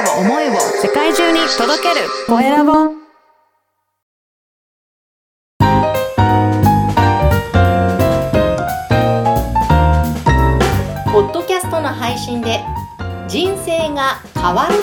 を思いを世界中に届けるコエラボ。ポッドキャストの配信で人生が変わる。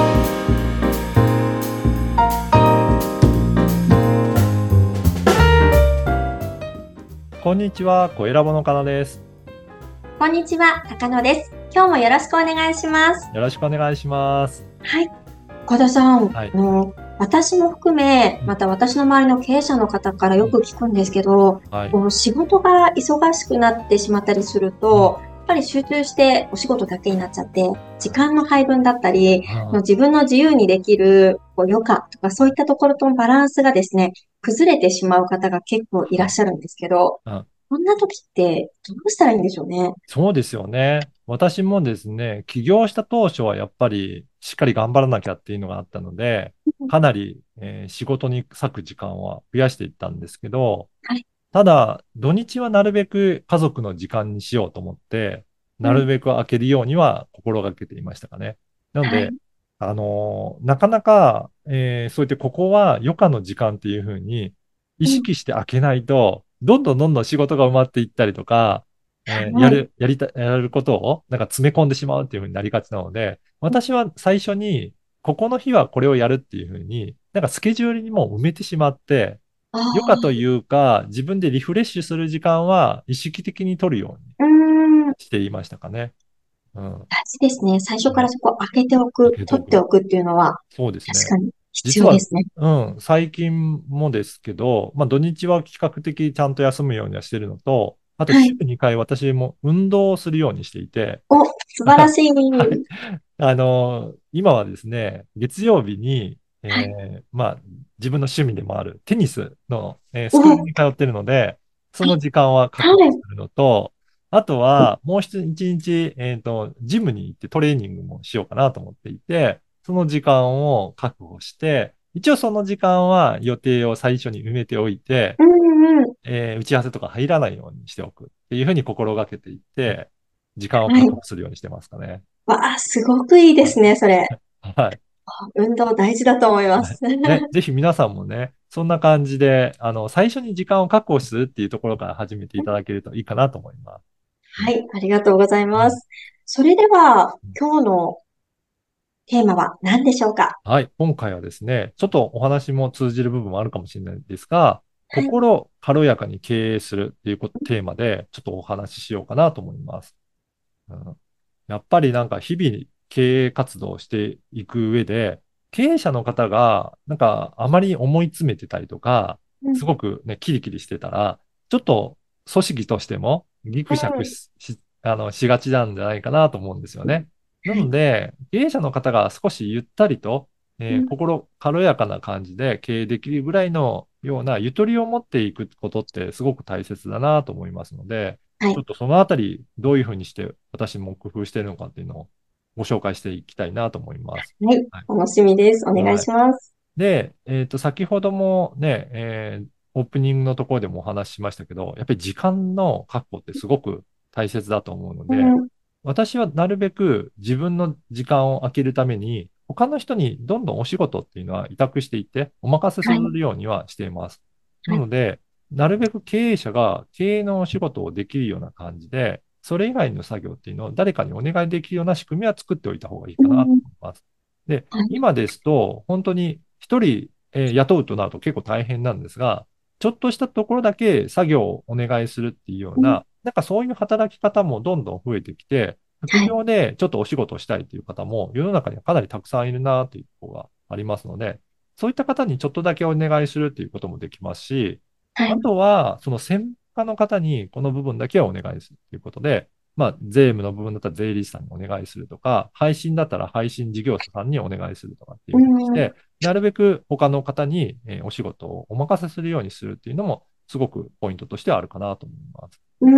こんにちは、コエラボのかなです。 こんにちは、高野です。今日もよろしくお願いします。 よろしくお願いします。 はい。岡田さん、 はい、 私も含め、また私の周りの経営者の方からよく聞くんですけど、 はい、 こう仕事が忙しくなってしまったりすると、やっぱり集中してお仕事だけになっちゃって、時間の配分だったり、自分の自由にできる余暇とかそういったところとのバランスがですね、崩れてしまう方が結構いらっしゃるんですけど、こんな時ってどうしたらいいんでしょうね。 そうですよね。私もですね、起業した当初はやっぱりしっかり頑張らなきゃっていうのがあったので、かなり、仕事に割く時間は増やしていったんですけど、 はい。 ただ、土日はなるべく家族の時間にしようと思って、なるべく空けるようには心がけていましたかね。なので、 はい。 なかなか、そういってここは余暇の時間っていうふうに意うん。 識して空けないと、どんどん仕事が埋まっていったりとか、 はい。 やることをなんか詰め込んでしまうっていうふうになりがちなので、私は最初に、ここの日はこれをやるっていうふうに、なんかスケジュールにもう埋めてしまって、 あ余暇とあ、 いうか、自分でリフレッシュする時間は意識的に取るようにうーん、 していましたかね。うん。 大事ですね。最初からね、 そこ開けておく、 開けておく。 取っておくっていうのは、 そうですね。 確かに必実は、 要ですね。 最近もですけど、まあ土日は比較的ちゃんと休むようにはしてるのと、あと週はい。 2回私も運動をするようにしていて、 お、素晴らしい。 はい。今はですね、月曜日に、 はい。 まあ、自分の趣味でもあるテニスの、スお、 クールはに通ってるので、その時間は確保すい。 るのと、あとは、もう一日、ジムに行ってトレーニングもしようかなと思っていて、その時間を確保して、一応その時間は予定を最初に埋めておいて、 うんうん。 打ち合わせとか入らないようにしておくっていうふうに心がけていって、時間をはい。 確保するようにしてますかね。 わあ、すごくいいですね、それ。 はい。 運動大事だと思います。 はい。ね、ぜひ皆さんもね、そんな感じで、最初に時間を確保するっていうところから始めていただけるといいかなと思います。うん。 はい、ありがとうございうん。 ます。それでは、 うん。 今日のテーマは何でしょうか？ はい。今回はですね、ちょっとお話も通じる部分もあるかもしれないですが、 はい。 心軽やかに経営するっていうテーマで、ちょっとお話ししようかなと思います。うん。やっぱりなんか日々経営活動をしていく上で、経営者の方がなんかあまり思い詰めてたりとか、 うん。 すごくね、キリキリしてたら、ちょっと組織としてもギクシャクうん。 しがちなんじゃないかなと思うんですよね。なはい。 ので、経営者の方が少しゆったりと、 うん。 心軽やかな感じで経営できるぐらいのようなゆとりを持っていくことってすごく大切だなと思いますので、 はい。 ちょっとそのあたり、どういうふうにして私も工夫しているのかっていうのをご紹介していきたいなと思います。 はい。 はい。 楽しみです。お願いはい。 します。 で、先ほどもね、オープニングのところでもお話ししましたけど、やっぱり時間の確保ってすごく大切だと思うので、 うん。 私はなるべく自分の時間を空けるために、他の人にどんどんお仕事っていうのは委託していって、お任せすはい。 るようにはしています。なはい。 ので、なるべく経営者が経営のお仕事をできるような感じで、それ以外の作業っていうのを誰かにお願いできるような仕組みは作っておいた方がいいかなとうん。 思います。で、 はい。 今ですと、本当に一人、雇うとなると結構大変なんですが、ちょっとしたところだけ作業をお願いするっていうよううん。 な、なんかそういう働き方もどんどん増えてきて、副はい。 業でちょっとお仕事をしたいという方も世の中にはかなりたくさんいるなというところがありますので、そういった方にちょっとだけお願いするっていうこともできますし、あはい。 とは、その専門家の方にこの部分だけはお願いするということで、まあ、税務の部分だったら税理士さんにお願いするとか、配信だったら配信事業者さんにお願いするとかっていううふうにしん。 て、なるべく他の方にお仕事をお任せするようにするっていうのも、すごくポイントとしてはあるかなと思います。 うん。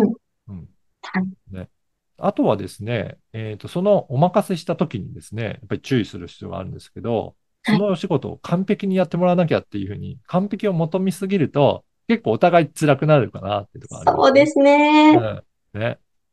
うん。 はい。 ね。あとはですね、そのお任せした時にですね、やっぱり注意する必要があるんですけど、そはい。 のお仕事を完璧にやってもらわなきゃっていうふうに、完璧を求めすぎると、結構お互い辛くなるかなっていうところがありますね。 そうですね。 うん。ね。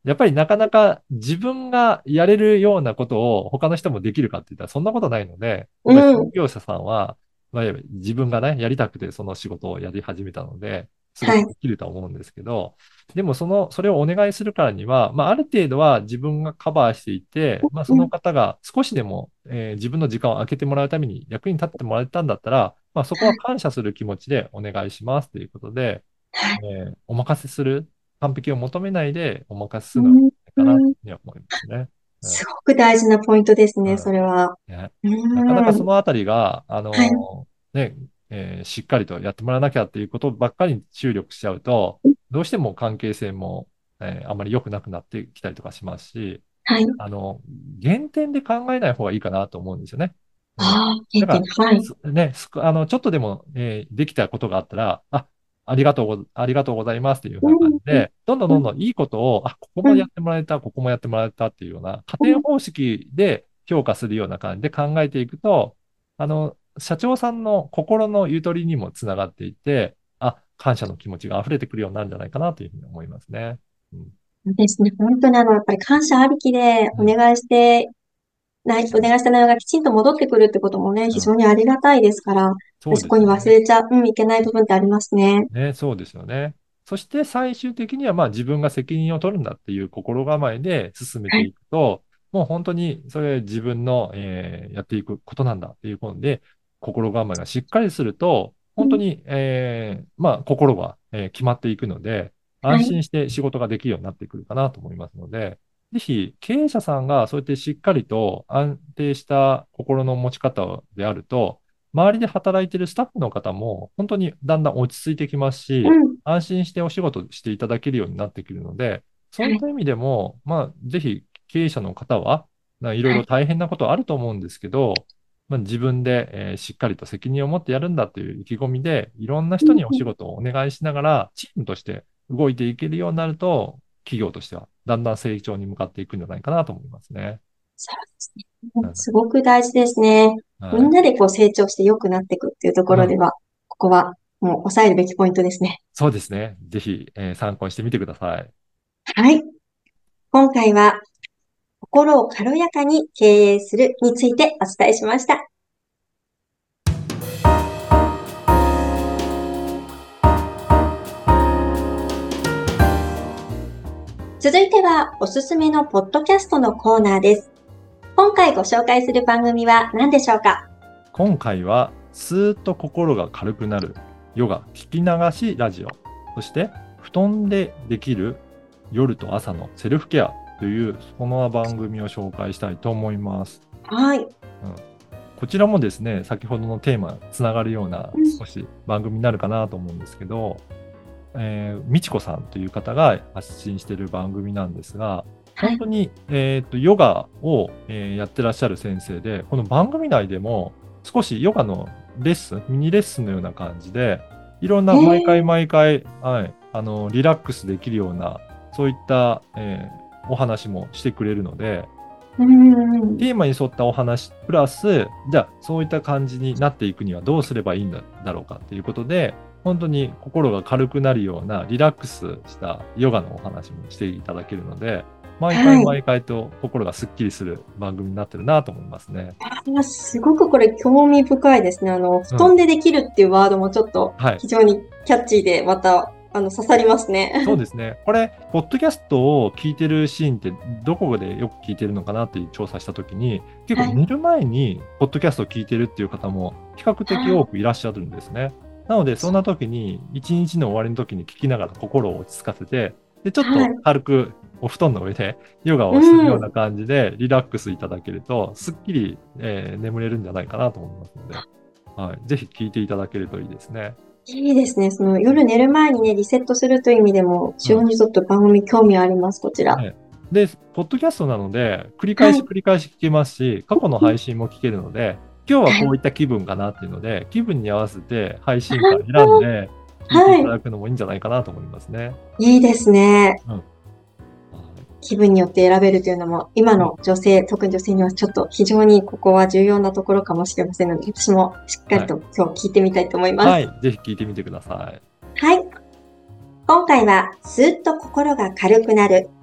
やっぱりなかなか自分がやれるようなことを他の人もできるかって言ったらそんなことないので、やっぱり創業者さんは、まあ、自分がね、やりたくてその仕事をやり始めたので、すごくできるとは思うんですけど、でもそれをお願いするからには、まあ、ある程度は自分がカバーしていて、まあ、その方が少しでも、自分の時間を空けてもらうために役に立ってもらえたんだったら、まあ、そこは感謝する気持ちでお願いしますということで、お任せする、完璧を求めないでお任せするのがいいかなというふうには思いますね。 すごく大事なポイントですね、 うんそれは。 ね、なかなかそのあたりが、 はい。 ね、しっかりとやってもらわなきゃっていうことばっかりに注力しちゃうと、どうしても関係性も、あまり良くなくなってきたりとかしますし、 はい。 原点で考えない方がいいかなと思うんですよね。 ああ、 だか原点。はい。 ら、ちょっとでも、できたことがあったら、ありがとうございますっていうような感じで、どんどんどんどんいいことを、ここもやってもらえた、ここもやってもらえたっていうような、加点方式で評価するような感じで考えていくと、社長さんの心のゆとりにもつながっていって、感謝の気持ちが溢れてくるようになるんじゃないかなというふうに思いますね。 ですね。本当にやっぱり感謝ありきでうん。 お願いした内容がきちんと戻ってくるってこともね、非常にありがたいですから、 そうそこにですよね。 忘れちゃ、いけない部分ってありますね。 ね、そうですよね。そして最終的にはまあ自分が責任を取るんだっていう心構えで進めていくと、もう本当にそれ自分の、やっていくことなんだっていうことで、心構えがしっかりすると、本当に、まあ心が、決まっていくので、 はい。 安心して仕事ができるようになってくるかなと思いますので、ぜひ経営者さんがそうやってしっかりと安定した心の持ち方であると、周りで働いているスタッフの方も、本当にだんだん落ち着いてきますし、 うん。 安心してお仕事していただけるようになってくるので、そうはい。 いった意味でも、まあ、ぜひ経営者の方は、いろいはい。 ろ大変なことあると思うんですけど、まあ、自分で、しっかりと責任を持ってやるんだという意気込みで、いろんな人にお仕事をお願いしながら、チームとして動いていけるようになると、企業としてはだんだん成長に向かっていくんじゃないかなと思いますね。 そうですね。 うん。 すごく大事ですね。みはい。 んなでこう成長して良くなっていくっていうとこうん。 ろでは、ここはもう抑えるべきポイントですね。 そうですね。ぜひ、参考にしてみてください。 はい。今回は心を軽やかに経営するについてお伝えしました。続いてはおすすめのポッドキャストのコーナーです。今回ご紹介する番組は何でしょうか？ 今回は、スーッと心が軽くなるヨガ聞き流しラジオ、そして布団でできる夜と朝のセルフケアというその番組を紹介したいと思います。 はい。 うん、こちらもですね、先ほどのテーマつながるようなうん。 少し番組になるかなと思うんですけど、みちこさんという方が発信している番組なんですが、 はい。 本当に、ヨガを、やってらっしゃる先生で、この番組内でも少しヨガのミニレッスンのような感じで、いろんな毎回へえ。 毎回、はい、リラックスできるような、そういった、お話もしてくれるので、 うん。 テーマに沿ったお話、プラス、じゃあ、そういった感じになっていくにはどうすればいいんだろうかっていうことで、本当に心が軽くなるようなリラックスしたヨガのお話もしていただけるので、毎回はい。 毎回と心がスッキリする番組になってるなと思いますね。 すごくこれ興味深いですね。布うん。 団でできるっていうワードもちょっとはい。 非常にキャッチーで、また、刺さりますね。 そうですね。これ、ポッドキャストを聞いてるシーンってどこでよく聞いてるのかなっていう調査したときに、結構はい。 寝る前にポッドキャストを聞いてるっていう方も比較的多くいらっしゃるんですね。なので、そんな時に、一日の終わりの時に聞きながら心を落ち着かせて、で、ちょっとはい。 軽くお布団の上でヨガうをするようなん。 感じでリラックスいただけると、すっきり、眠れるんじゃないかなと思いますので、はい。ぜひ聞いていただけるといいですね。 いいですね。その夜寝る前にね、リセットするという意味でも、非うん。 常にちょっと番組興味あります、こちら。 ね。で、ポッドキャストなので、繰り返はい。 し繰り返し聞けますし、過去の配信も聞けるので、今日ははい。 こういった気分かなっていうので、気分に合わせて配あ信から選んで聞いていはい。 ただくのもいいんじゃないかなと思いますね。 いいですね。 うん。はい。 気分によって選べるというのも、今うん。 の女性、特に女性にはちょっと非常にここは重要なところかもしれませんので、私もしっかりはい。 と今日聞いてみたいと思います。 はい。ぜひ聞いてみてください。 はい。今回は、スーッと心が軽くなる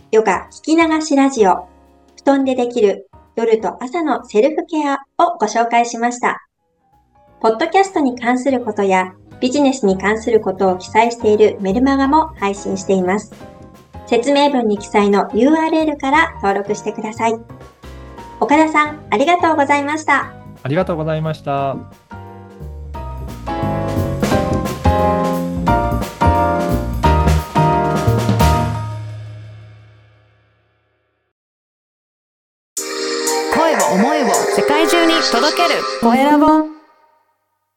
ヨガ聞き流しラジオ、布団でできる夜と朝のセルフケアをご紹介しました。ポッドキャストに関することやビジネスに関することを記載しているメルマガも配信しています。説明文に記載の URL から登録してください。岡田さん、ありがとうございました。 ありがとうございました。 声を思いを世界中に届けるコエラボ。